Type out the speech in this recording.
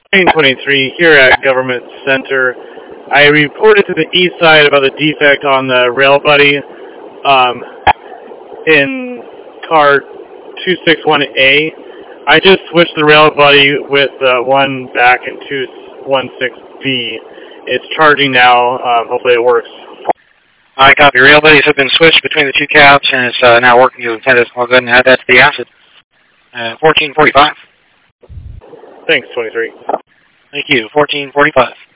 Train 23 here at Government Center. I reported to the east side about the defect on the rail buddy in car 261A. I just switched the rail buddy with one back in 216B. It's charging now. Hopefully it works. I copy. Rail buddies have been switched between the two cabs, and it's now working as intended. I'll go ahead and add that to the acid. 1445. Thanks, 23. Thank you. 1445.